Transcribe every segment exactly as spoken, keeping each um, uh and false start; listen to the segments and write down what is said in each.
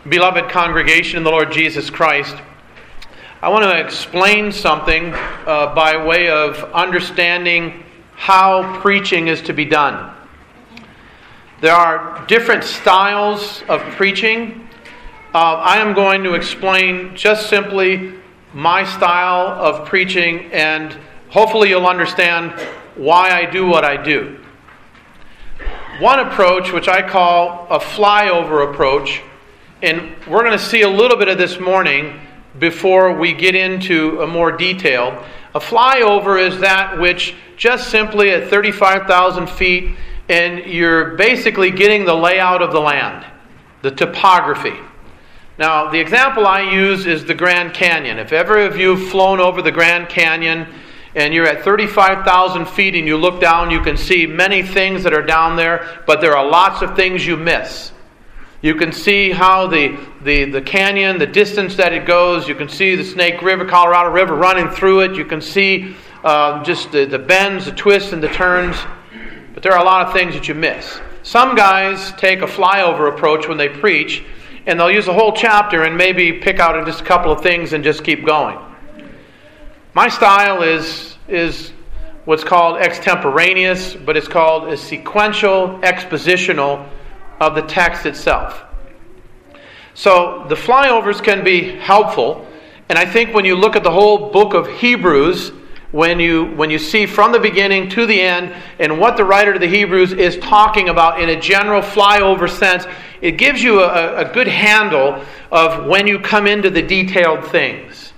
Beloved congregation in the Lord Jesus Christ, I want to explain something uh, by way of understanding how preaching is to be done. There are different styles of preaching. Uh, I am going to explain just simply my style of preaching, and hopefully you'll understand why I do what I do. One approach, which I call a flyover approach, and we're going to see a little bit of this morning before we get into a more detail. A flyover is that which just simply at thirty-five thousand feet, and you're basically getting the layout of the land, the topography. Now, the example I use is the Grand Canyon. If ever of you have flown over the Grand Canyon and you're at thirty-five thousand feet and you look down, you can see many things that are down there, but there are lots of things you miss. You can see how the, the, the canyon, the distance that it goes. You can see the Snake River, Colorado River running through it. You can see uh, just the, the bends, the twists, and the turns. But there are a lot of things that you miss. Some guys take a flyover approach when they preach, and they'll use a whole chapter and maybe pick out just a couple of things and just keep going. My style is, is what's called extemporaneous, but it's called a sequential, expositional of the text itself. So the flyovers can be helpful, and I think when you look at the whole book of Hebrews, when you when you see from the beginning to the end and what the writer of the Hebrews is talking about in a general flyover sense, it gives you a, a good handle of when you come into the detailed things.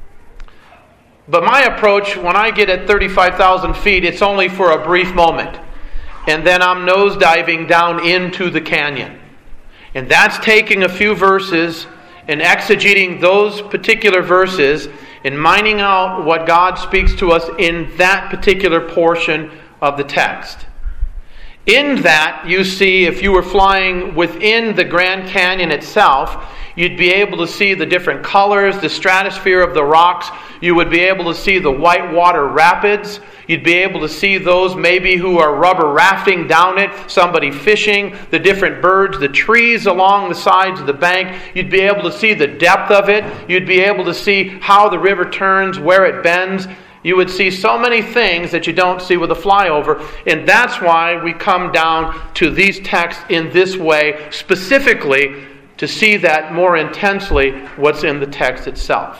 But my approach, when I get at thirty-five thousand feet, it's only for a brief moment. And then I'm nosediving down into the canyon. And that's taking a few verses and exegeting those particular verses and mining out what God speaks to us in that particular portion of the text. In that, you see, if you were flying within the Grand Canyon itself, you'd be able to see the different colors, the stratosphere of the rocks. You would be able to see the whitewater rapids. You'd be able to see those maybe who are rubber rafting down it, somebody fishing, the different birds, the trees along the sides of the bank. You'd be able to see the depth of it. You'd be able to see how the river turns, where it bends. You would see so many things that you don't see with a flyover. And that's why we come down to these texts in this way, specifically to see that more intensely what's in the text itself.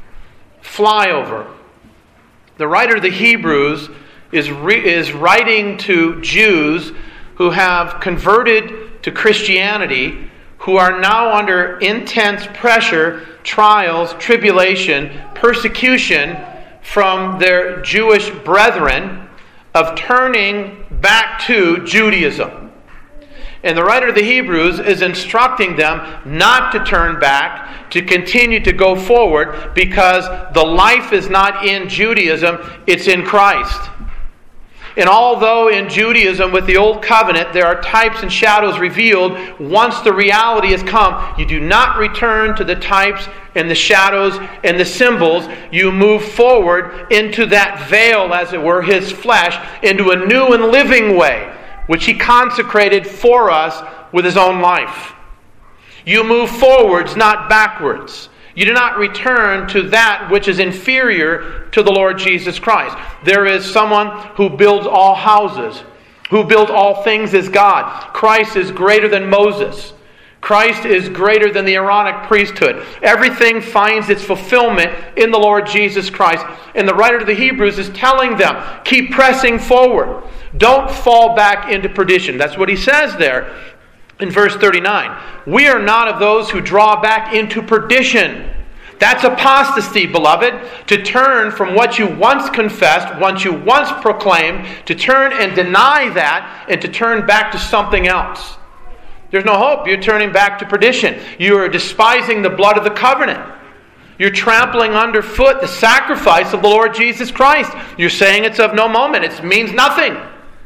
Flyover. The writer of the Hebrews is, re- is writing to Jews who have converted to Christianity, who are now under intense pressure, trials, tribulation, persecution from their Jewish brethren of turning back to Judaism. And the writer of the Hebrews is instructing them not to turn back, to continue to go forward, because the life is not in Judaism, it's in Christ. And although in Judaism with the Old Covenant there are types and shadows revealed, once the reality has come, you do not return to the types and the shadows and the symbols. You move forward into that veil, as it were, His flesh, into a new and living way, which He consecrated for us with His own life. You move forwards, not backwards. You do not return to that which is inferior to the Lord Jesus Christ. There is someone who builds all houses, who builds all things as God. Christ is greater than Moses. Christ is greater than the Aaronic priesthood. Everything finds its fulfillment in the Lord Jesus Christ. And the writer of the Hebrews is telling them, keep pressing forward. Don't fall back into perdition. That's what he says there in verse thirty-nine. We are not of those who draw back into perdition. That's apostasy, beloved. To turn from what you once confessed, once you once proclaimed, to turn and deny that, and to turn back to something else. There's no hope. You're turning back to perdition. You are despising the blood of the covenant. You're trampling underfoot the sacrifice of the Lord Jesus Christ. You're saying it's of no moment. It means nothing.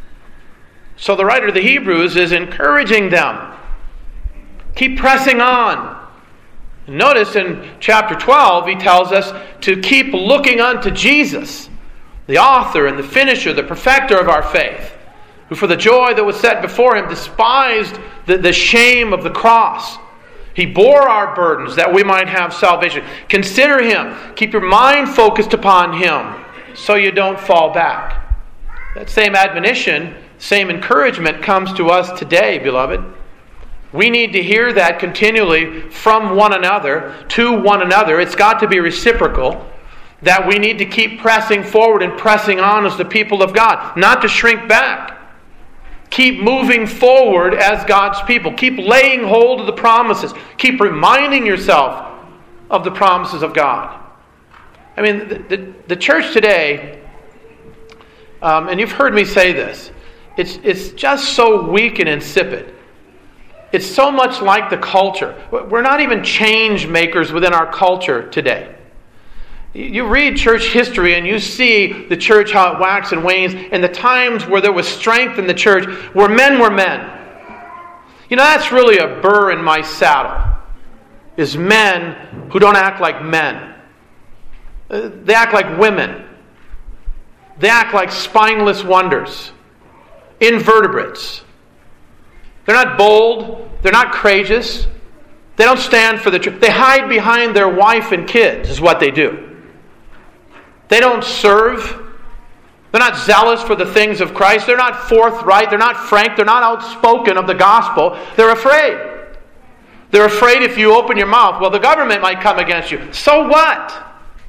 So the writer of the Hebrews is encouraging them. Keep pressing on. Notice in chapter twelve, he tells us to keep looking unto Jesus, the author and the finisher, the perfecter of our faith, who for the joy that was set before him despised the, the shame of the cross, He bore our burdens that we might have salvation. Consider Him. Keep your mind focused upon Him so you don't fall back. That same admonition, same encouragement comes to us today, beloved. We need to hear that continually from one another, to one another. It's got to be reciprocal. That we need to keep pressing forward and pressing on as the people of God. Not to shrink back. Keep moving forward as God's people. Keep laying hold of the promises. Keep reminding yourself of the promises of God. I mean, the, the, the church today, um, and you've heard me say this, it's, it's just so weak and insipid. It's so much like the culture. We're not even change makers within our culture today. You read church history and you see the church, how it waxes and wanes, and the times where there was strength in the church, where men were men. You know, that's really a burr in my saddle, is men who don't act like men. They act like women. They act like spineless wonders, invertebrates. They're not bold. They're not courageous. They don't stand for the truth. They hide behind their wife and kids, is what they do. They don't serve. They're not zealous for the things of Christ. They're not forthright. They're not frank. They're not outspoken of the gospel. They're afraid. They're afraid if you open your mouth, well, the government might come against you. So what?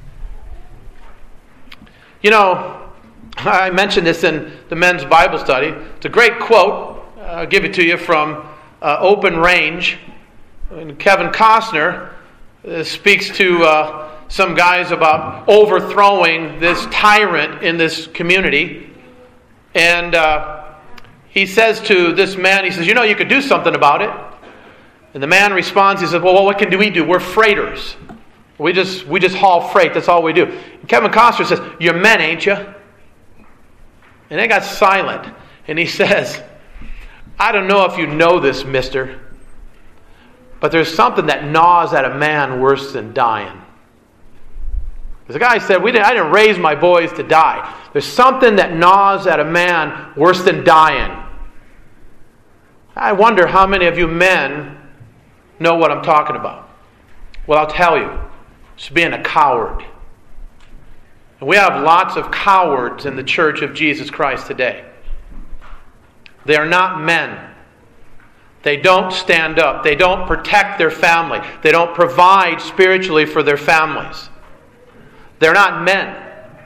You know, I mentioned this in the men's Bible study. It's a great quote. I'll give it to you from uh, Open Range. And Kevin Costner uh, speaks to uh, some guys about overthrowing this tyrant in this community. And uh, he says to this man, he says, you know, you could do something about it. And the man responds, he says, well, well what can do we do? We're freighters. We just we just haul freight. That's all we do. And Kevin Costner says, you're men, ain't you? And they got silent. And he says, I don't know if you know this, mister, but there's something that gnaws at a man worse than dying. Because the guy said, we didn't, I didn't raise my boys to die. There's something that gnaws at a man worse than dying. I wonder how many of you men know what I'm talking about. Well, I'll tell you. It's being a coward. And we have lots of cowards in the church of Jesus Christ today. They are not men. They don't stand up. They don't protect their family. They don't provide spiritually for their families. They're not men.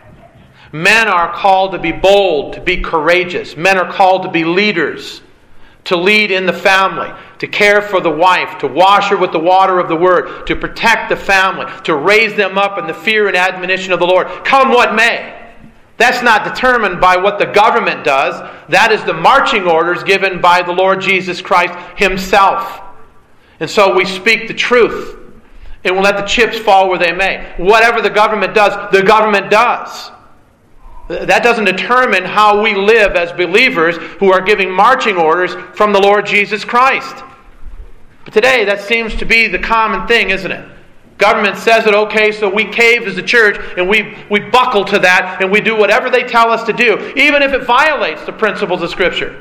Men are called to be bold, to be courageous. Men are called to be leaders, to lead in the family, to care for the wife, to wash her with the water of the Word, to protect the family, to raise them up in the fear and admonition of the Lord. Come what may. That's not determined by what the government does. That is the marching orders given by the Lord Jesus Christ Himself. And so we speak the truth, and we'll let the chips fall where they may. Whatever the government does, the government does. That doesn't determine how we live as believers who are giving marching orders from the Lord Jesus Christ. But today, that seems to be the common thing, isn't it? Government says it, okay, so we cave as a church, and we, we buckle to that, and we do whatever they tell us to do, even if it violates the principles of Scripture.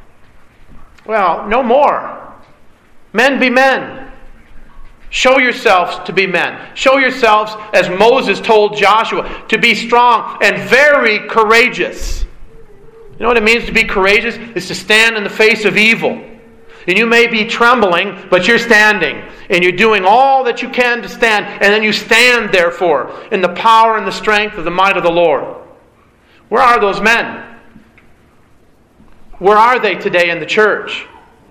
Well, no more. Men be men. Show yourselves to be men. Show yourselves, as Moses told Joshua, to be strong and very courageous. You know what it means to be courageous? It's to stand in the face of evil. And you may be trembling, but you're standing. And you're doing all that you can to stand. And then you stand, therefore, in the power and the strength of the might of the Lord. Where are those men? Where are they today in the church?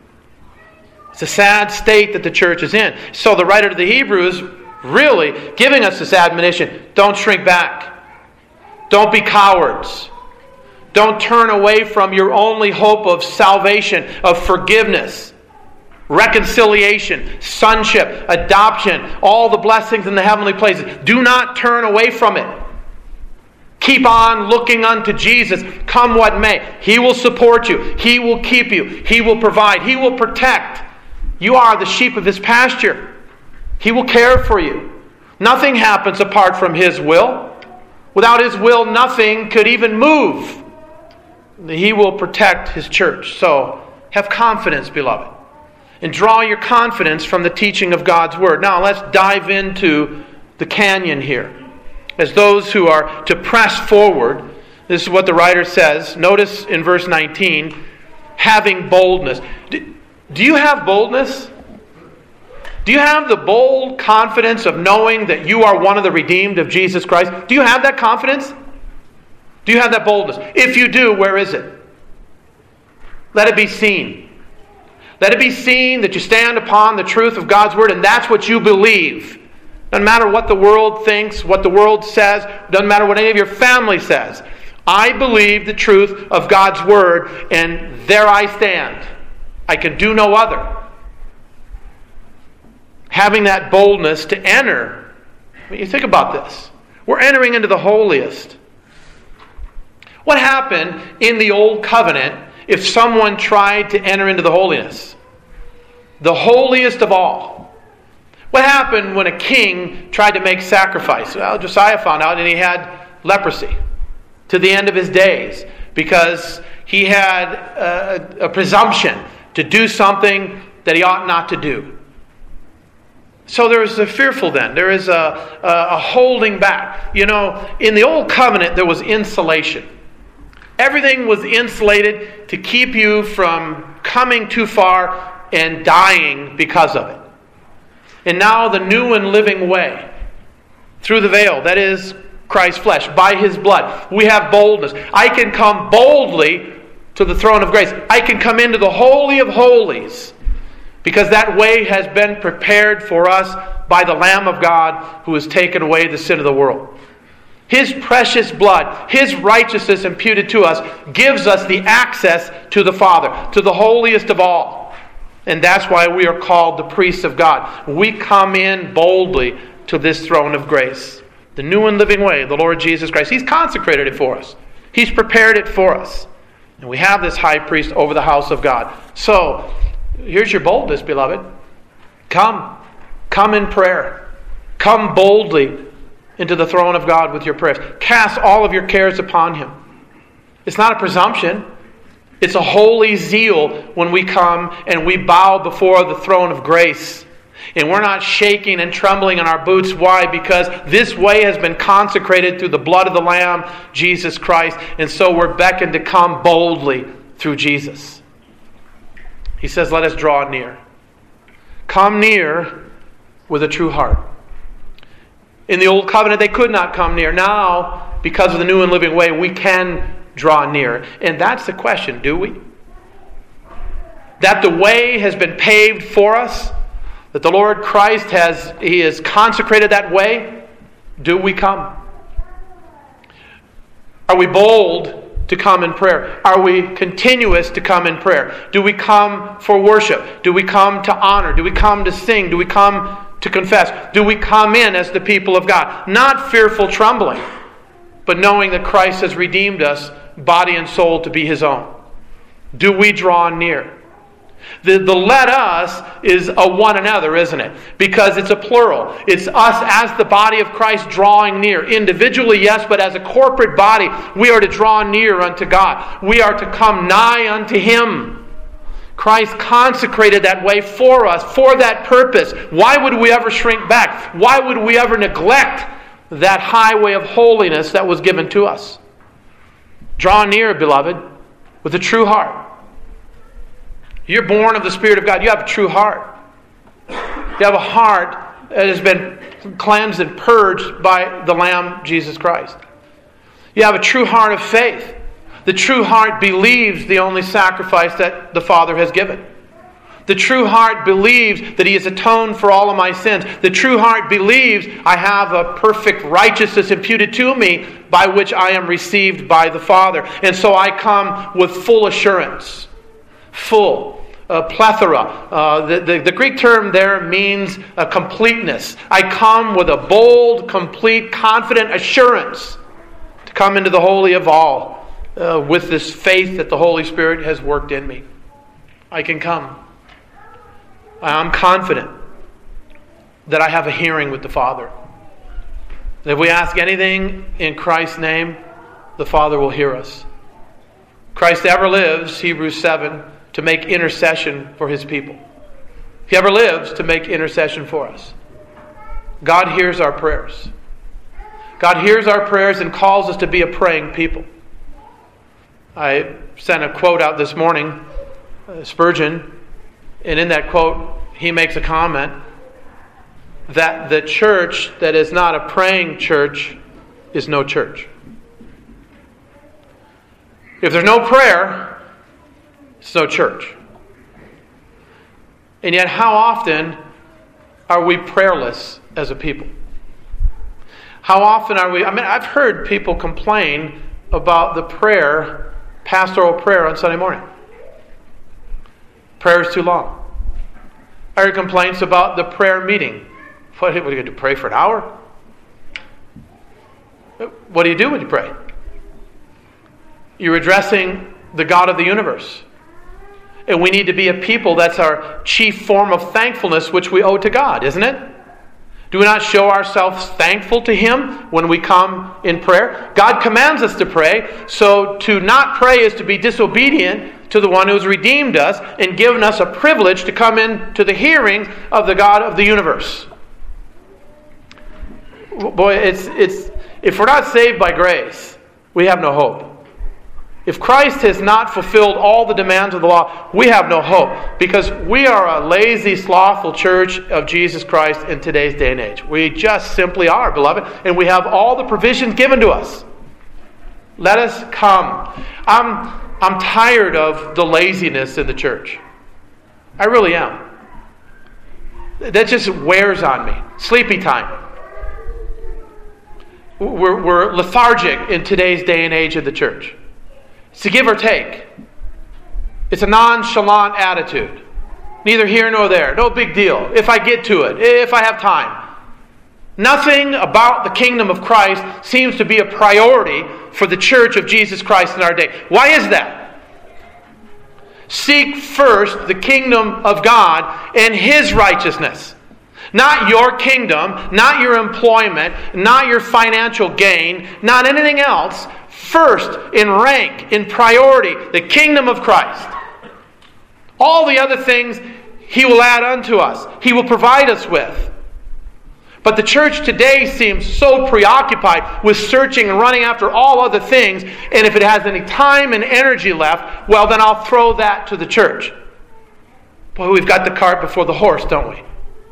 It's a sad state that the church is in. So the writer to the Hebrews really giving us this admonition. Don't shrink back. Don't be cowards. Don't turn away from your only hope of salvation, of forgiveness, reconciliation, sonship, adoption, all the blessings in the heavenly places. Do not turn away from it. Keep on looking unto Jesus, come what may. He will support you. He will keep you. He will provide. He will protect. You are the sheep of His pasture. He will care for you. Nothing happens apart from His will. Without His will, nothing could even move. He will protect His church. So, have confidence, beloved. and draw your confidence from the teaching of God's Word. Now let's dive into the canyon here. As those who are to press forward, this is what the writer says. Notice in verse nineteen, having boldness. Do, do you have boldness? Do you have the bold confidence of knowing that you are one of the redeemed of Jesus Christ? Do you have that confidence? Do you have that boldness? If you do, where is it? Let it be seen. Let it be seen that you stand upon the truth of God's Word, and that's what you believe. Doesn't matter what the world thinks, what the world says. Doesn't matter what any of your family says. I believe the truth of God's Word, and there I stand. I can do no other. Having that boldness to enter. I mean, you think about this. We're entering into the holiest. What happened in the Old Covenant if someone tried to enter into the holiness? The holiest of all. What happened when a king tried to make sacrifice? Well, Josiah found out and he had leprosy to the end of his days because he had a, a presumption to do something that he ought not to do. So there is a fearful then. There is a, a, a holding back. You know, in the Old Covenant there was insulation. Everything was insulated to keep you from coming too far and dying because of it. And now the new and living way, through the veil, that is Christ's flesh, by His blood, we have boldness. I can come boldly to the throne of grace. I can come into the Holy of Holies because that way has been prepared for us by the Lamb of God who has taken away the sin of the world. His precious blood, His righteousness imputed to us, gives us the access to the Father, to the holiest of all. And that's why we are called the priests of God. We come in boldly to this throne of grace. The new and living way, the Lord Jesus Christ. He's consecrated it for us. He's prepared it for us. And we have this high priest over the house of God. So, here's your boldness, beloved. Come. Come in prayer. Come boldly into the throne of God with your prayers. Cast all of your cares upon Him. It's not a presumption. It's a holy zeal when we come and we bow before the throne of grace. And we're not shaking and trembling in our boots. Why? Because this way has been consecrated through the blood of the Lamb, Jesus Christ. And so we're beckoned to come boldly through Jesus. He says, let us draw near. Come near with a true heart. In the Old Covenant, they could not come near. Now, because of the new and living way, we can draw near. And that's the question, do we? That the way has been paved for us, that the Lord Christ has, He has consecrated that way, do we come? Are we bold to come in prayer? Are we continuous to come in prayer? Do we come for worship? Do we come to honor? Do we come to sing? Do we come to confess? Do we come in as the people of God? Not fearful trembling, but knowing that Christ has redeemed us, body and soul, to be His own. Do we draw near? The, the let us is a one another, isn't it? Because it's a plural. It's us as the body of Christ drawing near. Individually, yes, but as a corporate body, we are to draw near unto God. We are to come nigh unto Him. Christ consecrated that way for us, for that purpose. Why would we ever shrink back? Why would we ever neglect that highway of holiness that was given to us? Draw near, beloved, with a true heart. You're born of the Spirit of God. You have a true heart. You have a heart that has been cleansed and purged by the Lamb, Jesus Christ. You have a true heart of faith. The true heart believes the only sacrifice that the Father has given. The true heart believes that He has atoned for all of my sins. The true heart believes I have a perfect righteousness imputed to me by which I am received by the Father. And so I come with full assurance. Full. Uh, plethora. Uh, the, the, the Greek term there means a completeness. I come with a bold, complete, confident assurance to come into the Holy of all uh, with this faith that the Holy Spirit has worked in me. I can come. I'm confident that I have a hearing with the Father. That if we ask anything in Christ's name, the Father will hear us. Christ ever lives, Hebrews seven, to make intercession for His people. He ever lives to make intercession for us. God hears our prayers. God hears our prayers and calls us to be a praying people. I sent a quote out this morning, uh, Spurgeon, and in that quote, he makes a comment that the church that is not a praying church is no church. If there's no prayer, it's no church. And yet, how often are we prayerless as a people? How often are we... I mean, I've heard people complain about the prayer, pastoral prayer on Sunday morning. Prayer is too long. I heard complaints about the prayer meeting. What, what are you going to do, pray for an hour? What do you do when you pray? You're addressing the God of the universe. And we need to be a people, that's our chief form of thankfulness, which we owe to God, isn't it? Do we not show ourselves thankful to Him when we come in prayer? God commands us to pray, so to not pray is to be disobedient to the one who has redeemed us and given us a privilege to come into the hearing of the God of the universe. Boy, it's it's if we're not saved by grace, we have no hope. If Christ has not fulfilled all the demands of the law, we have no hope, because we are a lazy, slothful church of Jesus Christ in today's day and age. We just simply are, beloved, and we have all the provisions given to us. Let us come. I'm, I'm tired of the laziness in the church. I really am. That just wears on me. Sleepy time. We're, we're lethargic in today's day and age of the church. It's a give or take. It's a nonchalant attitude. Neither here nor there. No big deal. If I get to it. If I have time. Nothing about the kingdom of Christ seems to be a priority for the church of Jesus Christ in our day. Why is that? Seek first the kingdom of God and His righteousness. Not your kingdom, not your employment, not your financial gain, not anything else. First in rank, in priority, the kingdom of Christ. All the other things He will add unto us. He will provide us with. But the church today seems so preoccupied with searching and running after all other things, and if it has any time and energy left, well, then I'll throw that to the church. Boy, we've got the cart before the horse, don't we?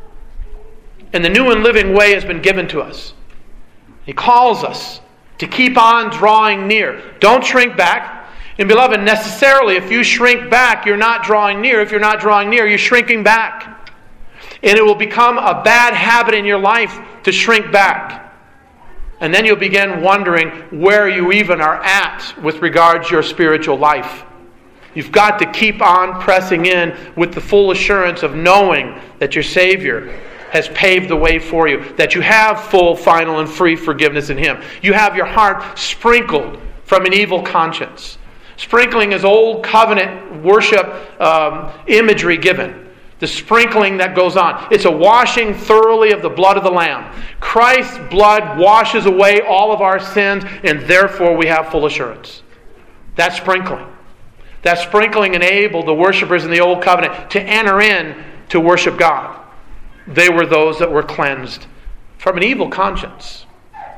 And the new and living way has been given to us. He calls us to keep on drawing near. Don't shrink back. And beloved, necessarily, if you shrink back, you're not drawing near. If you're not drawing near, you're shrinking back. And it will become a bad habit in your life to shrink back. And then you'll begin wondering where you even are at with regards to your spiritual life. You've got to keep on pressing in with the full assurance of knowing that your Savior has paved the way for you, that you have full, final, and free forgiveness in Him. You have your heart sprinkled from an evil conscience. Sprinkling is old covenant worship um, imagery given. The sprinkling that goes on. It's a washing thoroughly of the blood of the Lamb. Christ's blood washes away all of our sins, and therefore we have full assurance. That sprinkling. That sprinkling enabled the worshipers in the old covenant to enter in to worship God. They were those that were cleansed from an evil conscience.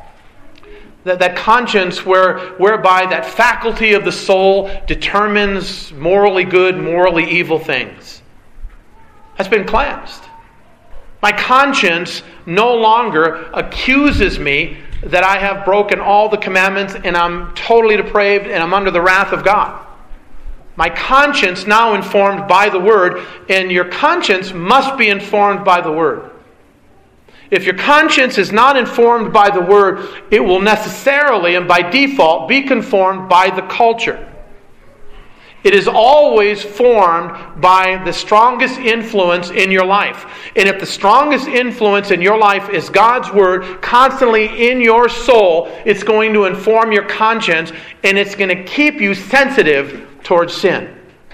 That, that conscience where, whereby that faculty of the soul determines morally good, morally evil things, has been cleansed. My conscience no longer accuses me that I have broken all the commandments and I'm totally depraved and I'm under the wrath of God. My conscience now informed by the Word, and your conscience must be informed by the Word. If your conscience is not informed by the Word, it will necessarily and by default be conformed by the culture. It is always formed by the strongest influence in your life. And if the strongest influence in your life is God's Word constantly in your soul, it's going to inform your conscience, and it's going to keep you sensitive towards sin.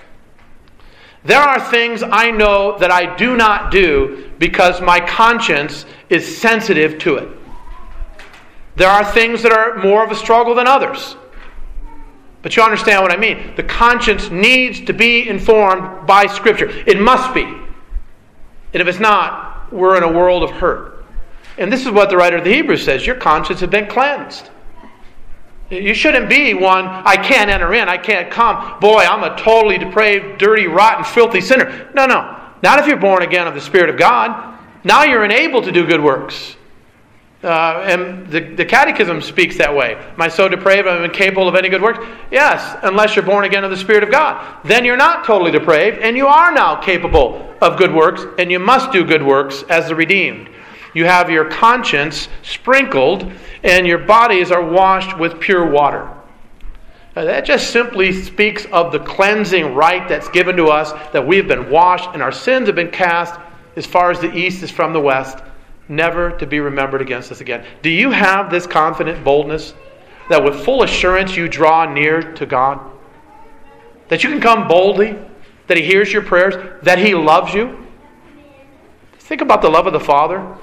There are things I know that I do not do because my conscience is sensitive to it. There are things that are more of a struggle than others. But you understand what I mean. The conscience needs to be informed by Scripture. It must be. And if it's not, we're in a world of hurt. And this is what the writer of the Hebrews says. Your conscience has been cleansed. You shouldn't be one, I can't enter in, I can't come. Boy, I'm a totally depraved, dirty, rotten, filthy sinner. No, no. Not if you're born again of the Spirit of God. Now you're enabled to do good works. Uh, and the, the Catechism speaks that way. Am I so depraved I'm incapable of any good works? Yes, unless you're born again of the Spirit of God. Then you're not totally depraved, and you are now capable of good works, and you must do good works as the redeemed. You have your conscience sprinkled, and your bodies are washed with pure water. Now, that just simply speaks of the cleansing right that's given to us, that we've been washed and our sins have been cast as far as the east is from the west, never to be remembered against us again. Do you have this confident boldness that with full assurance you draw near to God? That you can come boldly, that He hears your prayers, that He loves you? Think about the love of the Father.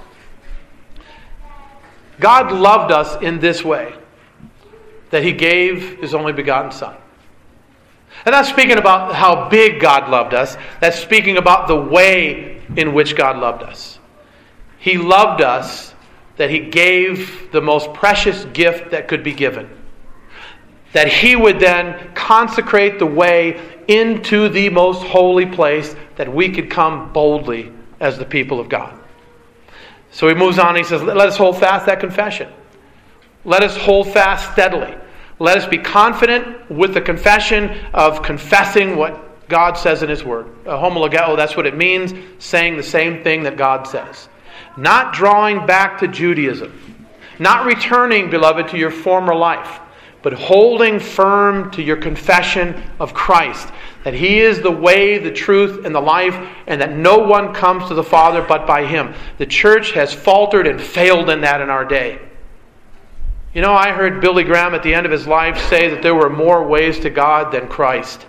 God loved us in this way, that He gave His only begotten Son. And that's speaking about how big God loved us. That's speaking about the way in which God loved us. He loved us that He gave the most precious gift that could be given. That He would then consecrate the way into the most holy place that we could come boldly as the people of God. So he moves on and he says, let us hold fast that confession. Let us hold fast steadily. Let us be confident with the confession of confessing what God says in His Word. Uh, homologeo, that's what it means, saying the same thing that God says. Not drawing back to Judaism. Not returning, beloved, to your former life, but holding firm to your confession of Christ. That He is the way, the truth, and the life, and that no one comes to the Father but by Him. The church has faltered and failed in that in our day. You know, I heard Billy Graham at the end of his life say that there were more ways to God than Christ.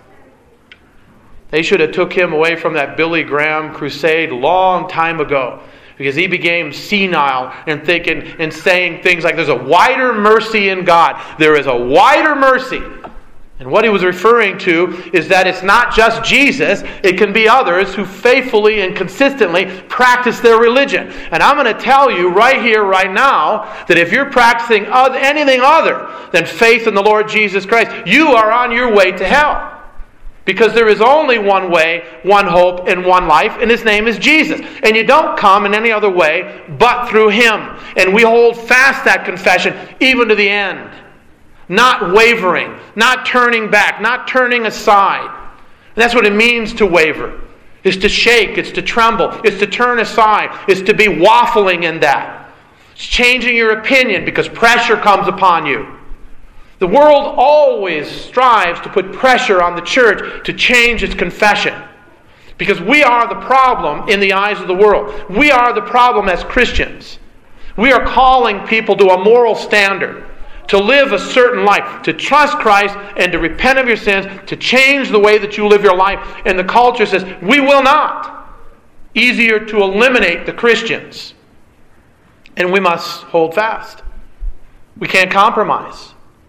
They should have took him away from that Billy Graham crusade long time ago, because he became senile and thinking and saying things like there's a wider mercy in God. There is a wider mercy. And what he was referring to is that it's not just Jesus, it can be others who faithfully and consistently practice their religion. And I'm going to tell you right here, right now, that if you're practicing anything other than faith in the Lord Jesus Christ, you are on your way to hell. Because there is only one way, one hope, and one life, and His name is Jesus. And you don't come in any other way but through Him. And we hold fast that confession even to the end. Not wavering, not turning back, not turning aside. And that's what it means to waver. It's to shake, it's to tremble, it's to turn aside, it's to be waffling in that. It's changing your opinion because pressure comes upon you. The world always strives to put pressure on the church to change its confession. Because we are the problem in the eyes of the world. We are the problem as Christians. We are calling people to a moral standard, to live a certain life, to trust Christ and to repent of your sins, to change the way that you live your life. And the culture says, we will not. Easier to eliminate the Christians. And we must hold fast. We can't compromise.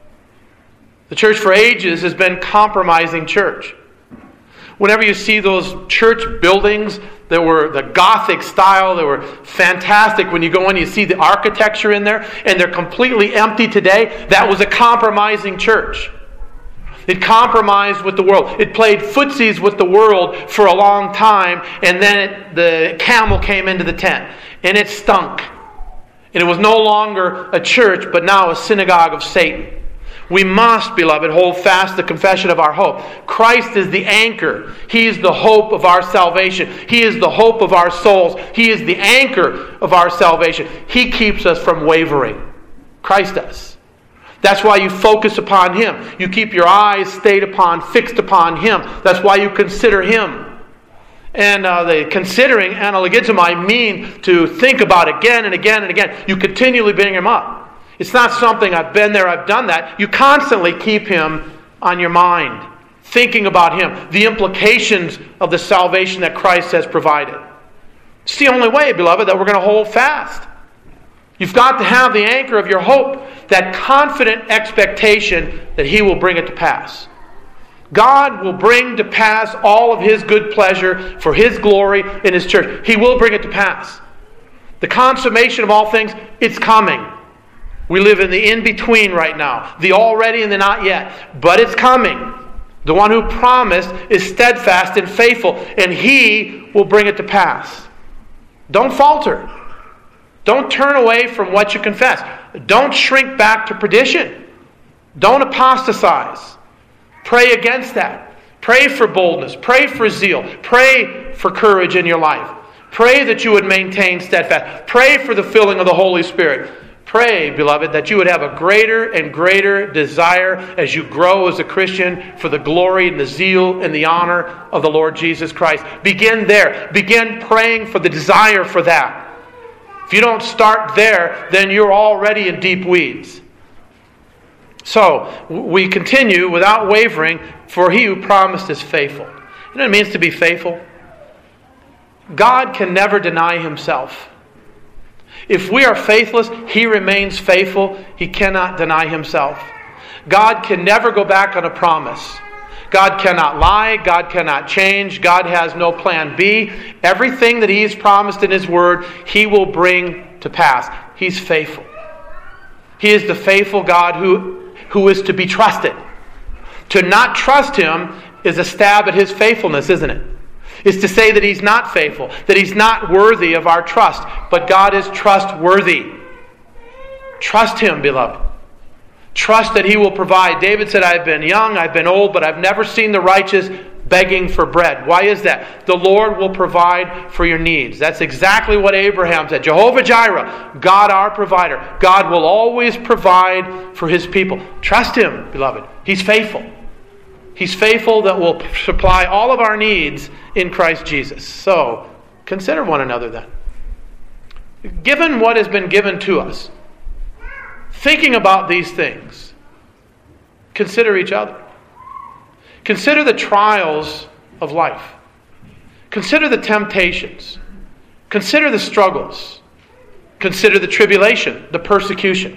The church for ages has been compromising church. Whenever you see those church buildings that were the Gothic style, they were fantastic. When you go in, you see the architecture in there, and they're completely empty today. That was a compromising church. It compromised with the world. It played footsies with the world for a long time, and then it, the camel came into the tent, and it stunk. And it was no longer a church, but now a synagogue of Satan. We must, beloved, hold fast the confession of our hope. Christ is the anchor. He is the hope of our salvation. He is the hope of our souls. He is the anchor of our salvation. He keeps us from wavering. Christ does. That's why you focus upon Him. You keep your eyes stayed upon, fixed upon Him. That's why you consider Him. And uh, the considering, analogizomai, mean to think about again and again and again. You continually bring Him up. It's not something I've been there, I've done that. You constantly keep Him on your mind, thinking about Him, the implications of the salvation that Christ has provided. It's the only way, beloved, that we're going to hold fast. You've got to have the anchor of your hope, that confident expectation that He will bring it to pass. God will bring to pass all of His good pleasure for His glory in His church. He will bring it to pass. The consummation of all things, it's coming. We live in the in-between right now. The already and the not yet. But it's coming. The one who promised is steadfast and faithful, and He will bring it to pass. Don't falter. Don't turn away from what you confess. Don't shrink back to perdition. Don't apostatize. Pray against that. Pray for boldness. Pray for zeal. Pray for courage in your life. Pray that you would maintain steadfast. Pray for the filling of the Holy Spirit. Pray, beloved, that you would have a greater and greater desire as you grow as a Christian for the glory and the zeal and the honor of the Lord Jesus Christ. Begin there. Begin praying for the desire for that. If you don't start there, then you're already in deep weeds. So, we continue without wavering, for He who promised is faithful. You know what it means to be faithful? God can never deny Himself. If we are faithless, He remains faithful. He cannot deny Himself. God can never go back on a promise. God cannot lie. God cannot change. God has no plan B. Everything that He has promised in His Word, He will bring to pass. He's faithful. He is the faithful God who who is to be trusted. To not trust Him is a stab at His faithfulness, isn't it? It's to say that He's not faithful, that He's not worthy of our trust. But God is trustworthy. Trust Him, beloved. Trust that He will provide. David said, I've been young, I've been old, but I've never seen the righteous begging for bread. Why is that? The Lord will provide for your needs. That's exactly what Abraham said. Jehovah Jireh, God our provider. God will always provide for His people. Trust Him, beloved. He's faithful. He's faithful that will supply all of our needs in Christ Jesus. So, consider one another then. Given what has been given to us, thinking about these things, consider each other. Consider the trials of life. Consider the temptations. Consider the struggles. Consider the tribulation, the persecution.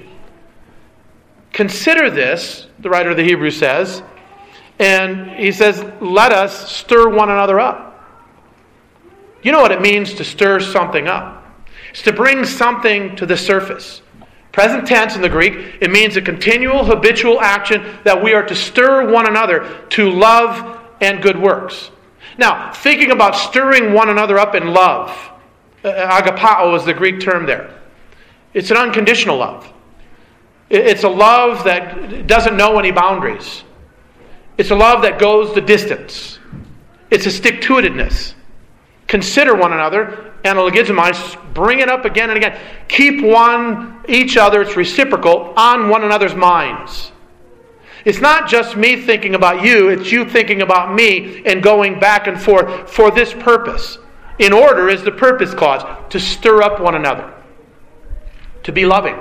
Consider this, the writer of the Hebrews says, and he says, let us stir one another up. You know what it means to stir something up? It's to bring something to the surface. Present tense in the Greek, it means a continual, habitual action that we are to stir one another to love and good works. Now, thinking about stirring one another up in love, uh, agapao is the Greek term there. It's an unconditional love. It's a love that doesn't know any boundaries. It's a love that goes the distance. It's a stick-to-itedness. Consider one another, analogizomai, bring it up again and again. Keep one, each other, it's reciprocal, on one another's minds. It's not just me thinking about you, it's you thinking about me and going back and forth for this purpose. In order is the purpose clause, to stir up one another. To be loving.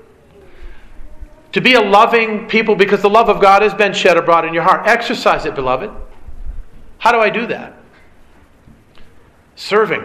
To be a loving people because the love of God has been shed abroad in your heart. Exercise it, beloved. How do I do that? Serving,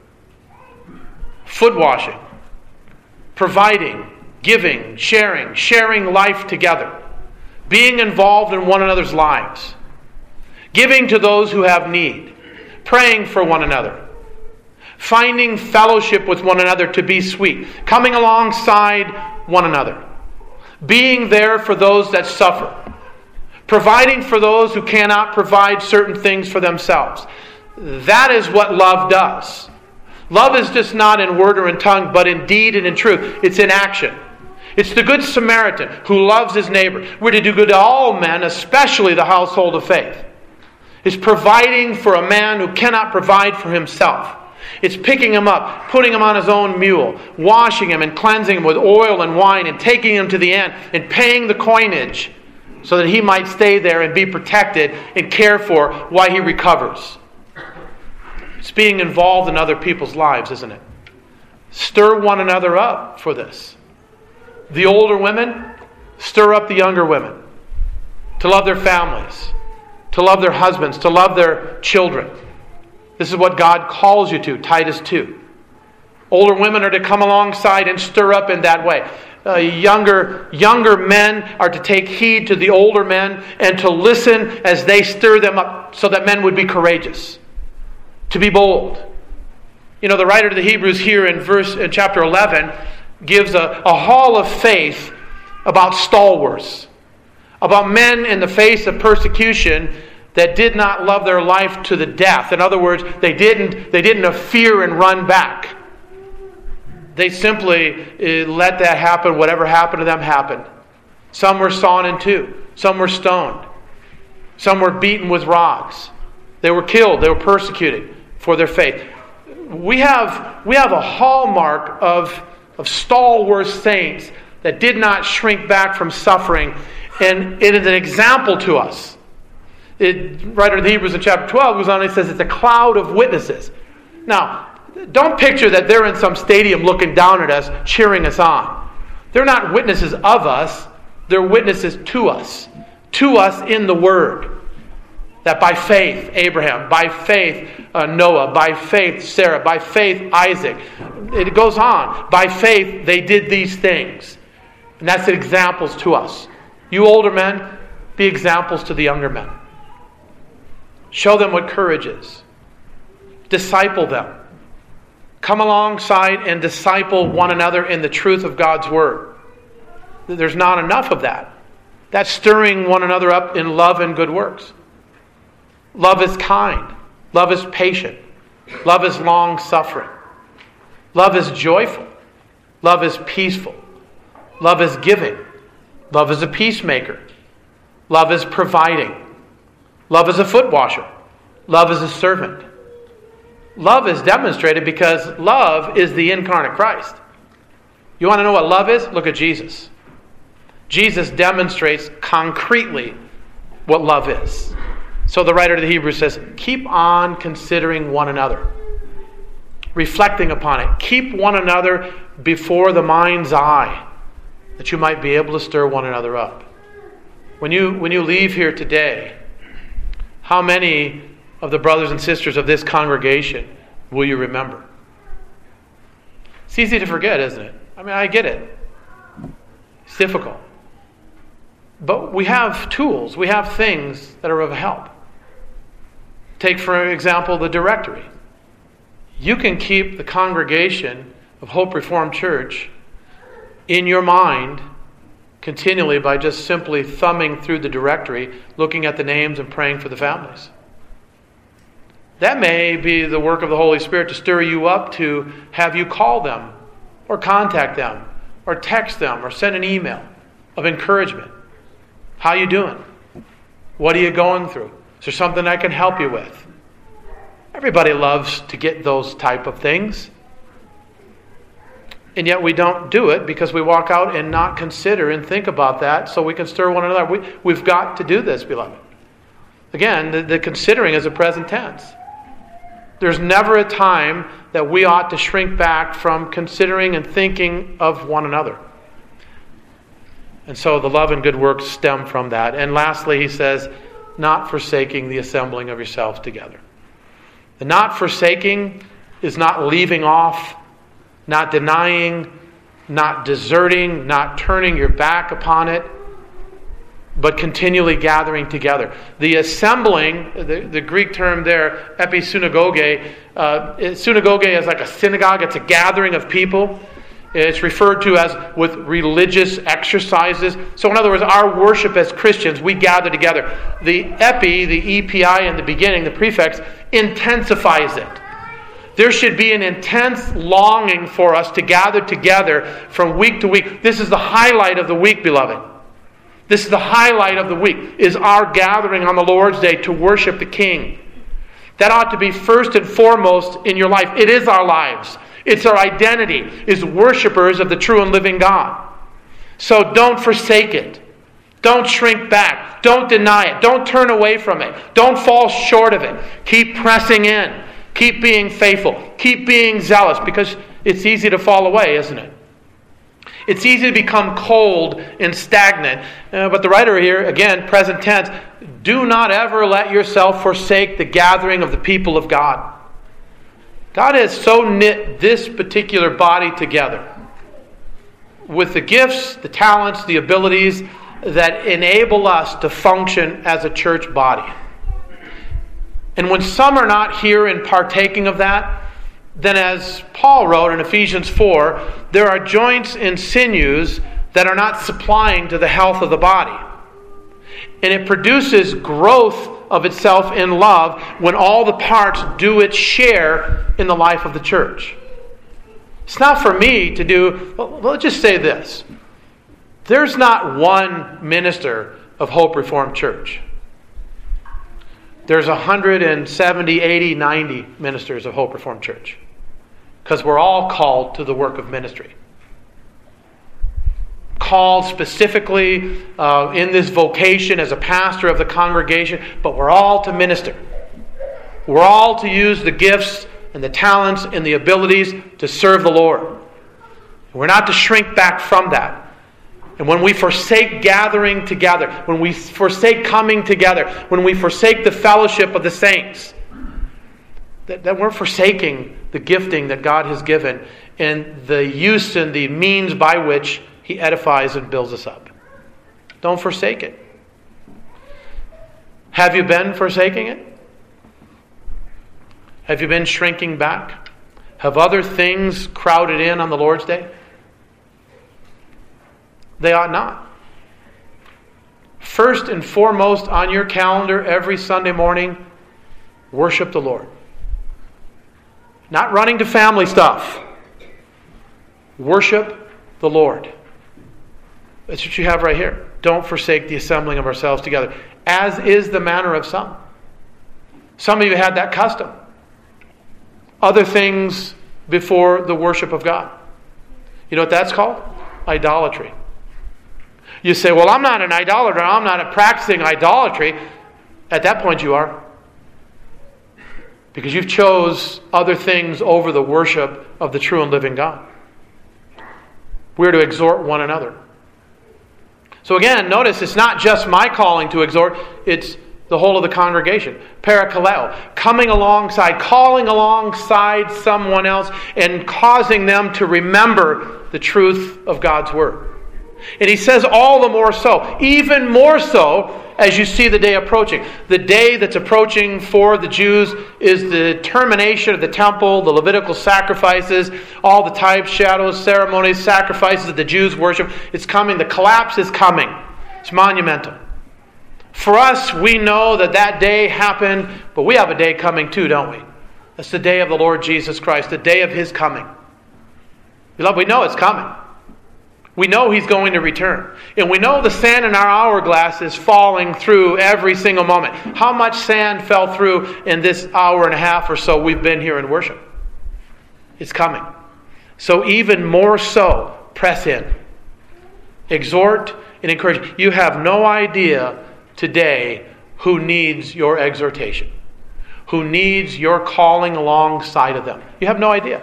foot washing, providing, giving, sharing, sharing life together, being involved in one another's lives, giving to those who have need, praying for one another, finding fellowship with one another to be sweet, coming alongside one another, being there for those that suffer, providing for those who cannot provide certain things for themselves. That is what love does. Love is just not in word or in tongue, but in deed and in truth. It's in action. It's the Good Samaritan who loves his neighbor. We're to do good to all men, especially the household of faith. It's providing for a man who cannot provide for himself. It's picking him up, putting him on his own mule, washing him and cleansing him with oil and wine and taking him to the inn and paying the coinage so that he might stay there and be protected and cared for while he recovers. It's being involved in other people's lives, isn't it? Stir one another up for this. The older women, stir up the younger women to love their families, to love their husbands, to love their children. This is what God calls you to, Titus two. Older women are to come alongside and stir up in that way. Uh, younger, younger men are to take heed to the older men and to listen as they stir them up so that men would be courageous, to be bold. You know, the writer to the Hebrews here in verse in chapter eleven gives a, a hall of faith about stalwarts, about men in the face of persecution that did not love their life to the death. In other words, they didn't, they didn't fear and run back. They simply uh, let that happen. Whatever happened to them happened. Some were sawn in two. Some were stoned. Some were beaten with rods. They were killed. They were persecuted for their faith. We have, we have a hallmark of, of stalwart saints that did not shrink back from suffering. And it is an example to us. It, writer of the Hebrews in chapter twelve goes on and says it's a cloud of witnesses. Now, don't picture that they're in some stadium looking down at us, cheering us on. They're not witnesses of us. They're witnesses to us. To us in the Word. That by faith, Abraham, by faith, uh, Noah, by faith, Sarah, by faith, Isaac. It goes on. By faith, they did these things. And that's examples to us. You older men, be examples to the younger men. Show them what courage is. Disciple them. Come alongside and disciple one another in the truth of God's Word. There's not enough of that. That's stirring one another up in love and good works. Love is kind. Love is patient. Love is long-suffering. Love is joyful. Love is peaceful. Love is giving. Love is a peacemaker. Love is providing. Love is a foot washer. Love is a servant. Love is demonstrated because love is the incarnate Christ. You want to know what love is? Look at Jesus. Jesus demonstrates concretely what love is. So the writer of the Hebrews says, keep on considering one another. Reflecting upon it. Keep one another before the mind's eye, that you might be able to stir one another up. When you, when you leave here today, how many of the brothers and sisters of this congregation will you remember? It's easy to forget, isn't it? I mean, I get it. It's difficult. But we have tools. We have things that are of help. Take, for example, the directory. You can keep the congregation of Hope Reformed Church in your mind continually by just simply thumbing through the directory, looking at the names and praying for the families. That may be the work of the Holy Spirit to stir you up to have you call them or contact them or text them or send an email of encouragement. How you doing? What are you going through? Is there something I can help you with? Everybody loves to get those type of things. And yet we don't do it because we walk out and not consider and think about that so we can stir one another. We, we've got to do this, beloved. Again, the, the considering is a present tense. There's never a time that we ought to shrink back from considering and thinking of one another. And so the love and good works stem from that. And lastly, he says, not forsaking the assembling of yourselves together. The not forsaking is not leaving off, not denying, not deserting, not turning your back upon it, but continually gathering together. The assembling, the, the Greek term there, episynagoge, uh, synagogue is like a synagogue. It's a gathering of people. It's referred to as with religious exercises. So in other words, our worship as Christians, we gather together. The epi, the E P I in the beginning, the prefix, intensifies it. There should be an intense longing for us to gather together from week to week. This is the highlight of the week, beloved. This is the highlight of the week, is our gathering on the Lord's Day to worship the King. That ought to be first and foremost in your life. It is our lives. It's our identity, is worshipers of the true and living God. So don't forsake it. Don't shrink back. Don't deny it. Don't turn away from it. Don't fall short of it. Keep pressing in. Keep being faithful. Keep being zealous, because it's easy to fall away, isn't it? It's easy to become cold and stagnant. Uh, but the writer here, again, present tense, do not ever let yourself forsake the gathering of the people of God. God has so knit this particular body together with the gifts, the talents, the abilities that enable us to function as a church body. And when some are not here in partaking of that, then as Paul wrote in Ephesians four, there are joints and sinews that are not supplying to the health of the body. And it produces growth of itself in love when all the parts do its share in the life of the church. It's not for me to do, well, let's just say this. There's not one minister of Hope Reformed Church. There's one hundred seventy, eighty, ninety ministers of Hope Reformed Church. Because we're all called to the work of ministry. Called specifically uh, in this vocation as a pastor of the congregation, but we're all to minister. We're all to use the gifts and the talents and the abilities to serve the Lord. We're not to shrink back from that. And when we forsake gathering together, when we forsake coming together, when we forsake the fellowship of the saints, that, that we're forsaking the gifting that God has given and the use and the means by which He edifies and builds us up. Don't forsake it. Have you been forsaking it? Have you been shrinking back? Have other things crowded in on the Lord's Day? They ought not. First and foremost on your calendar every Sunday morning, worship the Lord. Not running to family stuff. Worship the Lord. That's what you have right here. Don't forsake the assembling of ourselves together, as is the manner of some. Some of you had that custom. Other things before the worship of God. You know what that's called? Idolatry. You say, well, I'm not an idolater. I'm not a practicing idolatry. At that point you are. Because you've chose other things over the worship of the true and living God. We're to exhort one another. So again, notice it's not just my calling to exhort, it's the whole of the congregation. Parakaleo, coming alongside, calling alongside someone else and causing them to remember the truth of God's Word. And he says all the more so, even more so as you see the day approaching. The day that's approaching for the Jews is the termination of the temple, the Levitical sacrifices, all the types, shadows, ceremonies, sacrifices that the Jews worship. It's coming. The collapse is coming. It's monumental. For us, we know that that day happened, but we have a day coming too, don't we? That's the day of the Lord Jesus Christ, the day of His coming. Beloved, we know it's coming. We know He's going to return. And we know the sand in our hourglass is falling through every single moment. How much sand fell through in this hour and a half or so we've been here in worship? It's coming. So even more so, press in. Exhort and encourage. You have no idea today who needs your exhortation, who needs your calling alongside of them. You have no idea.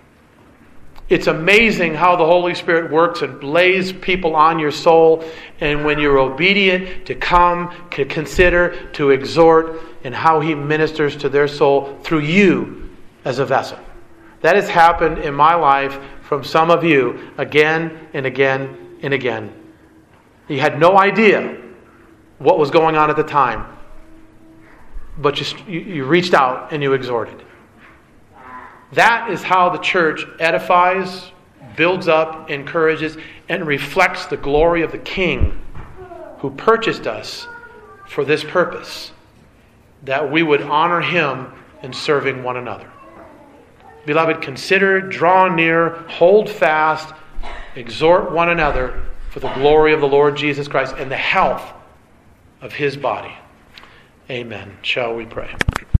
It's amazing how the Holy Spirit works and lays people on your soul, and when you're obedient to come, to consider, to exhort, and how He ministers to their soul through you as a vessel. That has happened in my life from some of you again and again and again. You had no idea what was going on at the time, but you, you reached out and you exhorted. That is how the church edifies, builds up, encourages, and reflects the glory of the King who purchased us for this purpose, that we would honor Him in serving one another. Beloved, consider, draw near, hold fast, exhort one another for the glory of the Lord Jesus Christ and the health of His body. Amen. Shall we pray?